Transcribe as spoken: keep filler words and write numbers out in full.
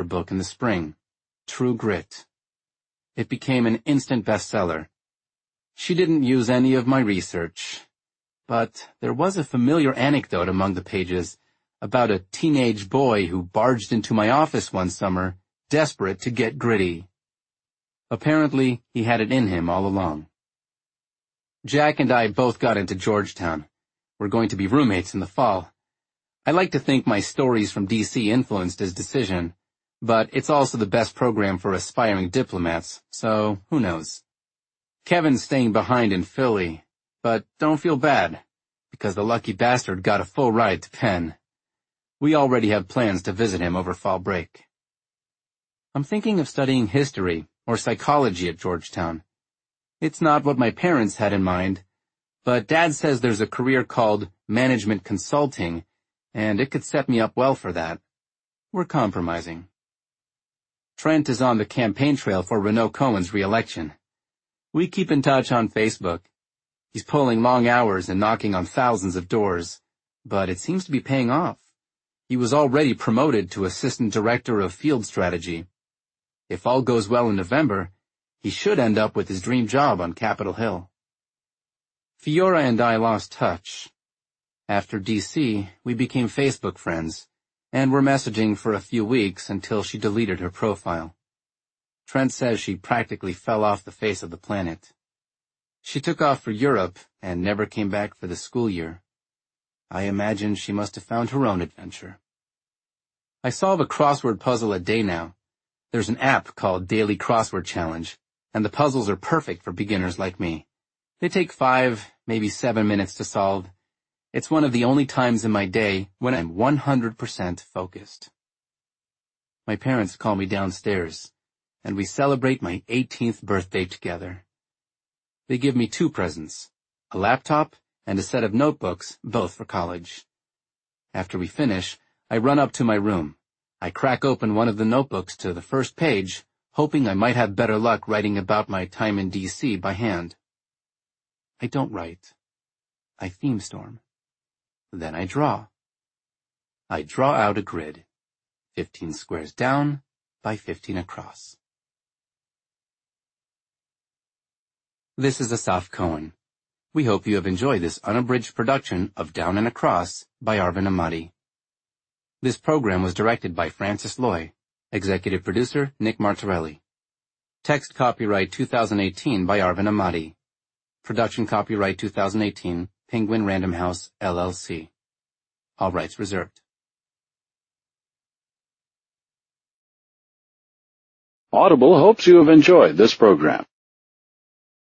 book in the spring, True Grit. It became an instant bestseller. She didn't use any of my research, but there was a familiar anecdote among the pages about a teenage boy who barged into my office one summer, desperate to get gritty. Apparently, he had it in him all along. Jack and I both got into Georgetown. We're going to be roommates in the fall. I like to think my stories from D C influenced his decision, but it's also the best program for aspiring diplomats, so who knows. Kevin's staying behind in Philly, but don't feel bad, because the lucky bastard got a full ride to Penn. We already have plans to visit him over fall break. I'm thinking of studying history or psychology at Georgetown. It's not what my parents had in mind, but Dad says there's a career called management consulting, and it could set me up well for that. We're compromising. Trent is on the campaign trail for Renaud Cohen's re-election. We keep in touch on Facebook. He's pulling long hours and knocking on thousands of doors, but it seems to be paying off. He was already promoted to Assistant Director of Field Strategy. If all goes well in November, he should end up with his dream job on Capitol Hill. Fiora and I lost touch. After D C, we became Facebook friends, and were messaging for a few weeks until she deleted her profile. Trent says she practically fell off the face of the planet. She took off for Europe and never came back for the school year. I imagine she must have found her own adventure. I solve a crossword puzzle a day now. There's an app called Daily Crossword Challenge, and the puzzles are perfect for beginners like me. They take five, maybe seven minutes to solve. It's one of the only times in my day when I'm one hundred percent focused. My parents call me downstairs, and we celebrate my eighteenth birthday together. They give me two presents, a laptop and a set of notebooks, both for college. After we finish, I run up to my room. I crack open one of the notebooks to the first page, hoping I might have better luck writing about my time in D C by hand. I don't write. I theme storm. Then I draw. I draw out a grid, fifteen squares down by fifteen across. This is Asaf Cohen. We hope you have enjoyed this unabridged production of Down and Across by Arvin Amati. This program was directed by Francis Loy, executive producer Nick Martorelli. Text copyright two thousand eighteen by Arvin Amati. Production copyright two thousand eighteen, Penguin Random House, L L C. All rights reserved. Audible hopes you have enjoyed this program.